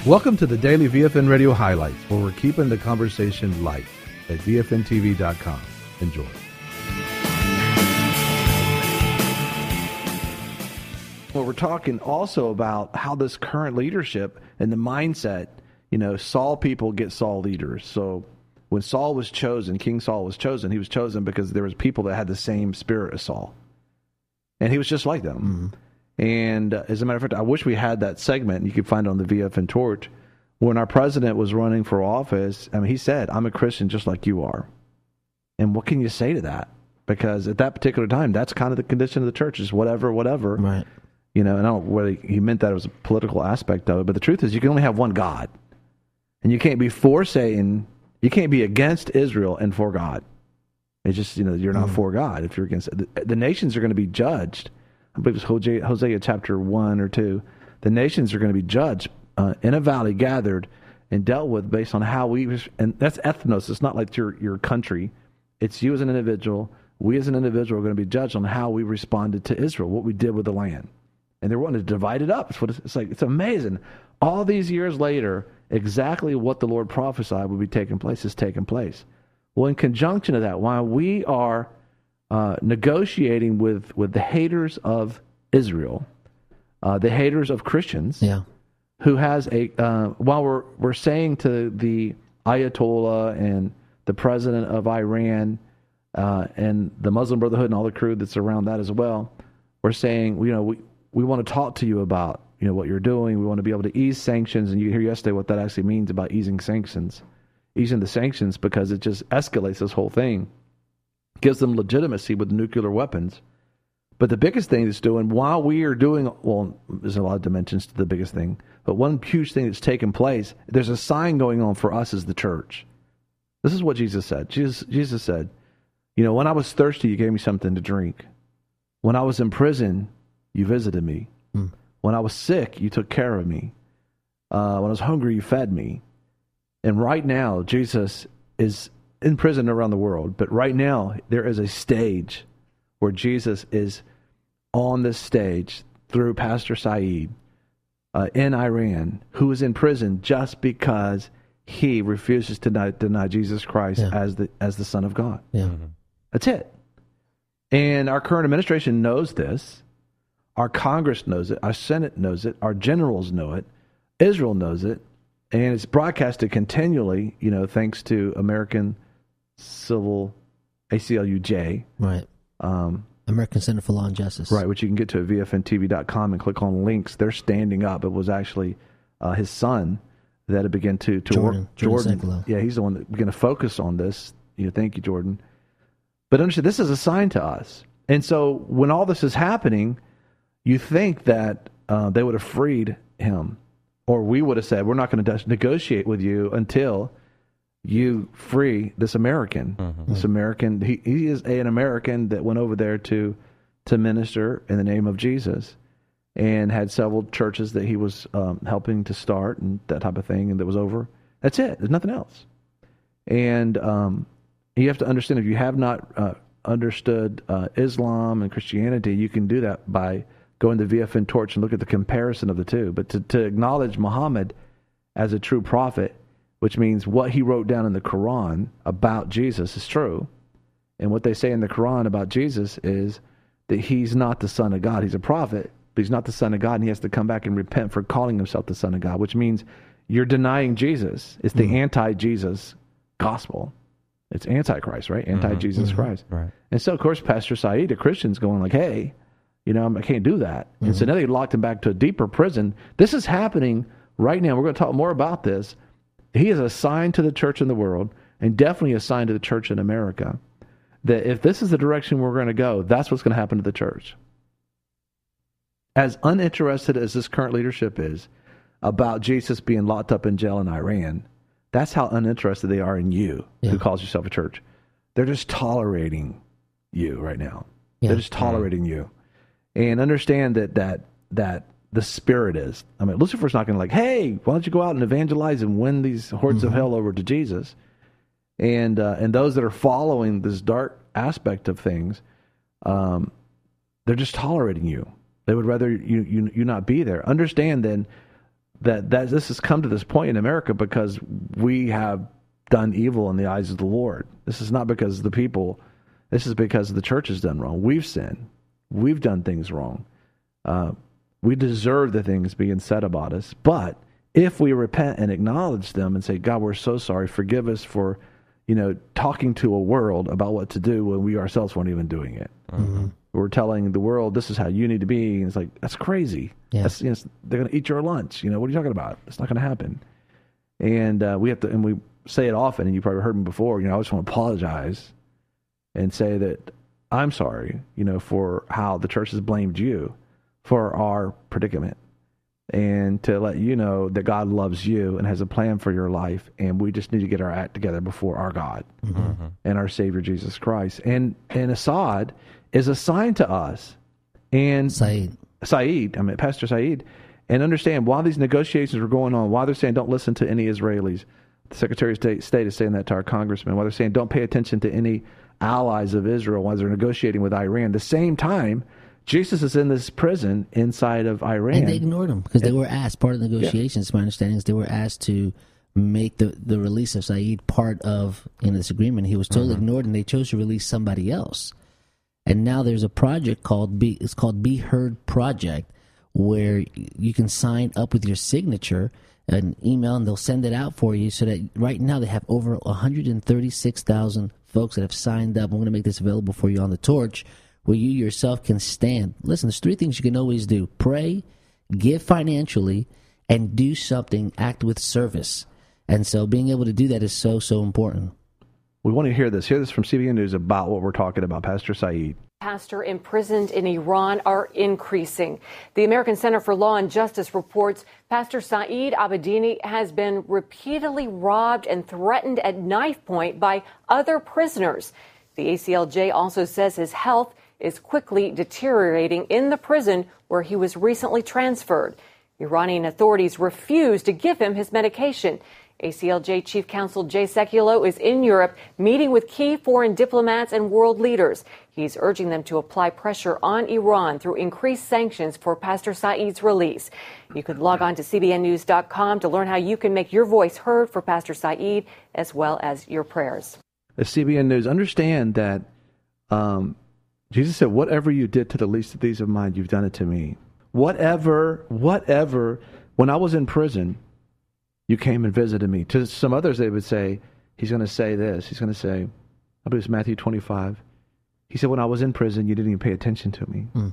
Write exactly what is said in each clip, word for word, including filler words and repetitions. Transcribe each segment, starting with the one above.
Welcome to the Daily V F N Radio Highlights, where we're keeping the conversation light at V F N T V dot com. Enjoy. Well, we're talking also about how this current leadership and the mindset, you know, Saul people get Saul leaders. So when Saul was chosen, King Saul was chosen, he was chosen because there was people that had the same spirit as Saul. And he was just like them. Mm-hmm. And uh, as a matter of fact, I wish we had that segment. You can find it on the V F N Torch. When our president was running for office, I mean, he said, "I'm a Christian just like you are." And what can you say to that? Because at that particular time, that's kind of the condition of the church, is whatever, whatever. Right. You know, and I don't know whether he meant that it was a political aspect of it, but the truth is you can only have one God. And you can't be for Satan, you can't be against Israel and for God. It's just, you know, you're not mm. for God if you're against it. The, the nations are going to be judged. I believe it's Hosea, Hosea chapter one or two. The nations are going to be judged uh, in a valley, gathered and dealt with based on how we, and that's ethnos. It's not like your your country. It's you as an individual. We as an individual are going to be judged on how we responded to Israel, what we did with the land. And they're wanting to divide it up. It's what it's, it's like. It's amazing. All these years later, exactly what the Lord prophesied would be taking place is taking place. Well, in conjunction to that, while we are Uh, negotiating with, with the haters of Israel, uh, the haters of Christians, yeah. who has a uh, while we're we're saying to the Ayatollah and the president of Iran uh, and the Muslim Brotherhood and all the crew that's around that as well, we're saying, you know, we we want to talk to you about, you know, what you're doing. We want to be able to ease sanctions, and you hear yesterday what that actually means about easing sanctions, easing the sanctions, because it just escalates this whole thing. Gives them legitimacy with nuclear weapons. But the biggest thing it's doing, while we are doing, well, there's a lot of dimensions to the biggest thing, but one huge thing that's taken place, there's a sign going on for us as the church. This is what Jesus said. Jesus, Jesus said, you know, when I was thirsty, you gave me something to drink. When I was in prison, you visited me. Mm. When I was sick, you took care of me. Uh, when I was hungry, you fed me. And right now, Jesus is in prison around the world, but right now there is a stage where Jesus is on this stage through Pastor Saeed uh, in Iran, who is in prison just because he refuses to deny, deny Jesus Christ yeah. as the as the Son of God. Yeah. That's it. And our current administration knows this. Our Congress knows it. Our Senate knows it. Our generals know it. Israel knows it. And it's broadcasted continually, you know, thanks to American Civil, A C L U J. Right. Um, American Center for Law and Justice. Right, which you can get to at V F N T V dot com and click on links. They're standing up. It was actually uh, his son that had begun to, to Jordan, work. Jordan. Jordan. Yeah, he's the one that began to focus on this. You know, thank you, Jordan. But understand, this is a sign to us. And so when all this is happening, you think that uh, they would have freed him. Or we would have said, we're not going to negotiate with you until you free this American. Mm-hmm. This American, he, he is a, an American that went over there to to minister in the name of Jesus and had several churches that he was um, helping to start and that type of thing, and that was over. That's it. There's nothing else. And um, you have to understand, if you have not uh, understood uh, Islam and Christianity, you can do that by going to V F N Torch and look at the comparison of the two. But to, to acknowledge Muhammad as a true prophet, which means what he wrote down in the Quran about Jesus is true. And what they say in the Quran about Jesus is that he's not the Son of God. He's a prophet, but he's not the Son of God, and he has to come back and repent for calling himself the Son of God, which means you're denying Jesus. It's the mm-hmm. anti-Jesus gospel. It's anti-Christ, right? Anti-Jesus mm-hmm. Christ. Right. And so, of course, Pastor Saeed, the Christian's going like, hey, you know, I can't do that. Mm-hmm. And so now they locked him back to a deeper prison. This is happening right now. We're going to talk more about this. He is a sign to the church in the world, and definitely a sign to the church in America, that if this is the direction we're going to go, that's what's going to happen to the church. As uninterested as this current leadership is about Jesus being locked up in jail in Iran, that's how uninterested they are in you, yeah. who calls yourself a church. They're just tolerating you right now. Yeah. They're just tolerating yeah. you. And understand that that that the spirit is. I mean, Lucifer's not going to like, hey, why don't you go out and evangelize and win these hordes mm-hmm. of hell over to Jesus? And uh, and those that are following this dark aspect of things, um, they're just tolerating you. They would rather you, you you not be there. Understand then, that, that this has come to this point in America because we have done evil in the eyes of the Lord. This is not because of the people. This is because the church has done wrong. We've sinned. We've done things wrong. Uh, we deserve the things being said about us. But if we repent and acknowledge them and say, God, we're so sorry. Forgive us for, you know, talking to a world about what to do when we ourselves weren't even doing it. Mm-hmm. We're telling the world, this is how you need to be. And it's like, that's crazy. Yeah. That's, you know, they're going to eat your lunch. You know, what are you talking about? It's not going to happen. And uh, we have to, and we say it often, and you probably heard me before, you know, I just want to apologize and say that I'm sorry, you know, for how the church has blamed you for our predicament, and to let you know that God loves you and has a plan for your life, and we just need to get our act together before our God mm-hmm. and our Savior Jesus Christ. And and Assad is assigned to us, and Saeed, Saeed, I mean Pastor Saeed, and understand while these negotiations were going on, while they're saying don't listen to any Israelis, the Secretary of State, State is saying that to our congressman, while they're saying don't pay attention to any allies of Israel while they're negotiating with Iran. At the same time, Jesus is in this prison inside of Iran. And they ignored him because they were asked, part of the negotiations, yeah. my understanding is they were asked to make the, the release of Saeed part of you know, this agreement. He was totally mm-hmm. ignored, and they chose to release somebody else. And now there's a project called Be, it's called Be Heard Project, where you can sign up with your signature, an email, and they'll send it out for you, so that right now they have over one hundred thirty-six thousand folks that have signed up. I'm going to make this available for you on the Torch, where you yourself can stand. Listen, there's three things you can always do. Pray, give financially, and do something, act with service. And so being able to do that is so, so important. We want to hear this. Hear this from C B N News about what we're talking about, Pastor Saeed. Pastor imprisoned in Iran are increasing. The American Center for Law and Justice reports Pastor Saeed Abedini has been repeatedly robbed and threatened at knife point by other prisoners. The A C L J also says his health is quickly deteriorating in the prison where he was recently transferred. Iranian authorities refuse to give him his medication. A C L J Chief Counsel Jay Sekulow is in Europe meeting with key foreign diplomats and world leaders. He's urging them to apply pressure on Iran through increased sanctions for Pastor Saeed's release. You can log on to C B N news dot com to learn how you can make your voice heard for Pastor Saeed, as well as your prayers. The C B N News, understand that um, Jesus said, whatever you did to the least of these of mine, you've done it to me. Whatever, whatever, when I was in prison, you came and visited me. To some others, they would say, he's going to say this. He's going to say, I believe it's Matthew twenty-five. He said, when I was in prison, you didn't even pay attention to me. Mm.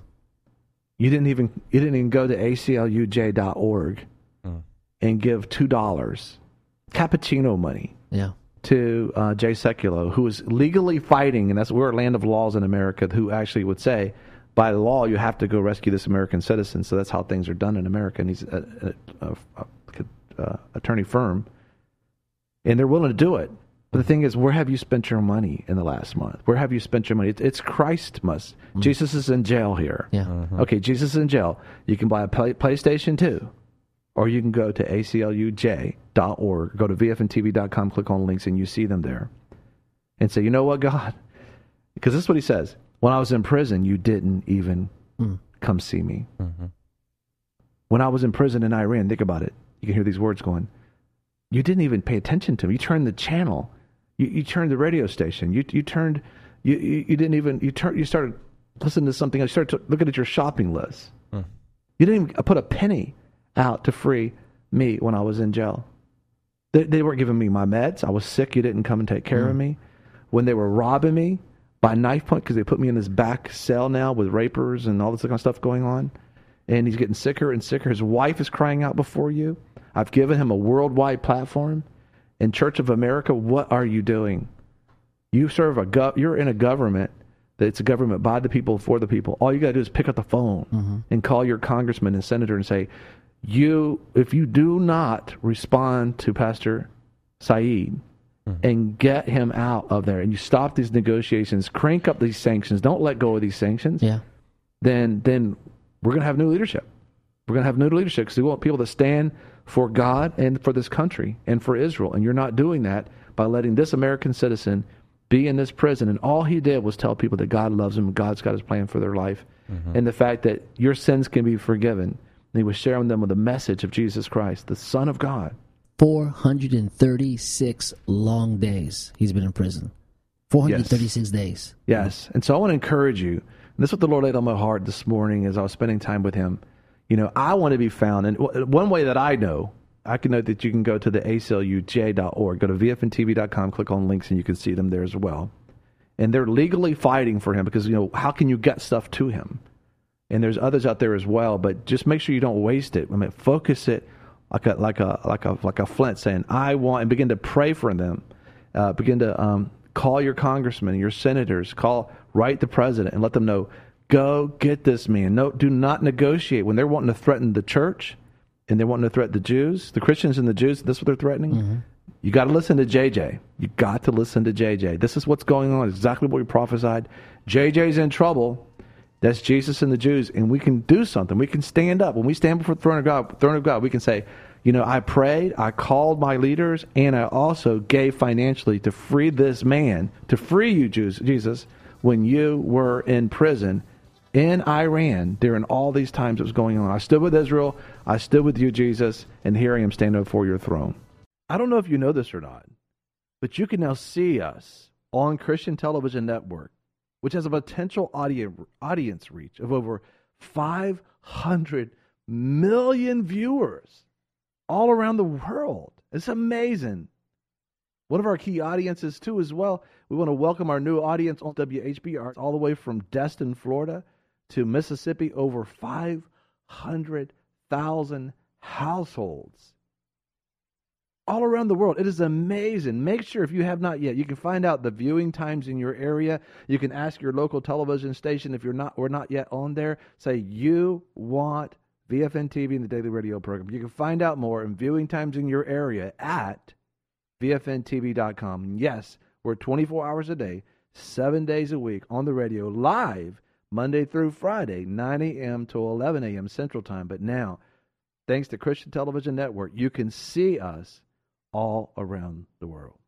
You didn't even you didn't even go to A C L U J dot org mm. and give two dollars, cappuccino money, yeah. to uh, Jay Sekulow, who is legally fighting, and that's we're a land of laws in America, who actually would say, by law, you have to go rescue this American citizen. So that's how things are done in America. And he's a, a, a, a Uh, attorney firm, and they're willing to do it. But the thing is, where have you spent your money in the last month? Where have you spent your money? It's, it's Christ must. Mm. Jesus is in jail here. Yeah. Uh-huh. Okay, Jesus is in jail. You can buy a play, PlayStation two, or you can go to A C L U J dot org, go to V F N T V dot com, click on links, and you see them there. And say, you know what, God? Because this is what he says. When I was in prison, you didn't even mm. come see me. Mm-hmm. When I was in prison in Iran, think about it. You can hear these words going, you didn't even pay attention to me. You turned the channel. You, you turned the radio station. You you turned, you, you, you didn't even, you turned, you started listening to something else. You started to, looking at your shopping list. Hmm. You didn't even put a penny out to free me when I was in jail. They, they weren't giving me my meds. I was sick. You didn't come and take care hmm. of me. When they were robbing me by knife point, because they put me in this back cell now with rapers and all this kind of stuff going on. And he's getting sicker and sicker. His wife is crying out before you. I've given him a worldwide platform. In Church of America, what are you doing? You serve a gov- you're in a government that's a government by the people, for the people. All you got to do is pick up the phone mm-hmm. and call your congressman and senator and say, "You, if you do not respond to Pastor Saeed mm-hmm. and get him out of there, and you stop these negotiations, crank up these sanctions, don't let go of these sanctions, yeah. then then." We're going to have new leadership. We're going to have new leadership because we want people to stand for God and for this country and for Israel. And you're not doing that by letting this American citizen be in this prison. And all he did was tell people that God loves them and God's got his plan for their life. Mm-hmm. And the fact that your sins can be forgiven And he was sharing them with the message of Jesus Christ, the Son of God. four hundred thirty-six long days he's been in prison. four hundred thirty-six yes. days. Yes. And so I want to encourage you. And this is what the Lord laid on my heart this morning as I was spending time with him. You know, I want to be found. And one way that I know, I can know that you can go to the A C L U J dot org. Go to V F N T V dot com, click on links, and you can see them there as well. And they're legally fighting for him because, you know, how can you get stuff to him? And there's others out there as well, but just make sure you don't waste it. I mean, focus it like a like a like a like a flint, saying, "I want," and begin to pray for them. Uh, begin to um, call your congressmen, your senators, call, write the president, and let them know, go get this man. No, do not negotiate when they're wanting to threaten the church, and they're wanting to threaten the Jews, the Christians and the Jews. This is what they're threatening. Mm-hmm. You got to listen to J J. You got to listen to J J. This is what's going on. Exactly what we prophesied. J J's in trouble. That's Jesus and the Jews, and we can do something. We can stand up. When we stand before the throne of God, throne of God, we can say, you know, I prayed, I called my leaders, and I also gave financially to free this man, to free you, Jews, Jesus, when you were in prison in Iran during all these times that was going on. I stood with Israel, I stood with you, Jesus, and here I am standing before your throne. I don't know if you know this or not, but you can now see us on Christian Television Network, which has a potential audience reach of over five hundred million viewers all around the world. It's amazing. One of our key audiences, too, as well, we want to welcome our new audience on W H B R all the way from Destin, Florida to Mississippi, over five hundred thousand households all around the world. It is amazing. Make sure, if you have not yet, you can find out the viewing times in your area. You can ask your local television station if you're not or not yet on there. Say you want V F N T V and the Daily Radio program. You can find out more and viewing times in your area at V F N T V dot com. Yes, we're twenty-four hours a day, seven days a week on the radio, live Monday through Friday, nine a.m. to eleven a.m. Central Time. But now, thanks to Christian Television Network, you can see us all around the world.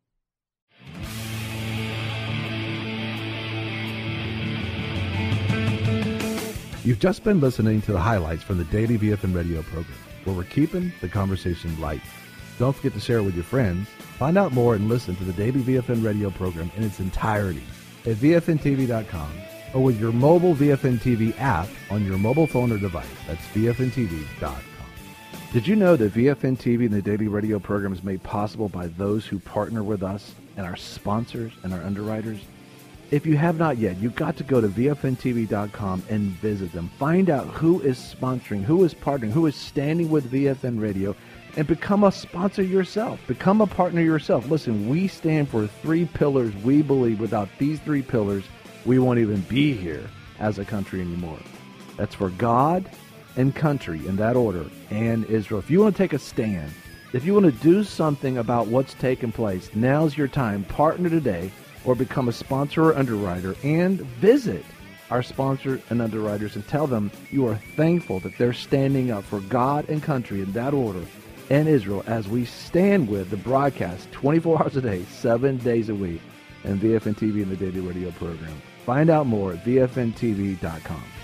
You've just been listening to the highlights from the Daily V F N Radio program, where we're keeping the conversation light. Don't forget to share it with your friends. Find out more and listen to the Daily V F N Radio program in its entirety at V F N T V dot com or with your mobile V F N T V app on your mobile phone or device. That's V F N T V dot com. Did you know that V F N T V and the Daily Radio program is made possible by those who partner with us and our sponsors and our underwriters? If you have not yet, you've got to go to V F N T V dot com and visit them. Find out who is sponsoring, who is partnering, who is standing with V F N Radio, and become a sponsor yourself. Become a partner yourself. Listen, we stand for three pillars. We believe without these three pillars, we won't even be here as a country anymore. That's for God and country, in that order, and Israel. If you want to take a stand, if you want to do something about what's taking place, now's your time. Partner today or become a sponsor or underwriter, and visit our sponsors and underwriters and tell them you are thankful that they're standing up for God and country in that order and Israel as we stand with the broadcast twenty-four hours a day, seven days a week, and V F N T V and the Daily Radio program. Find out more at V F N T V dot com.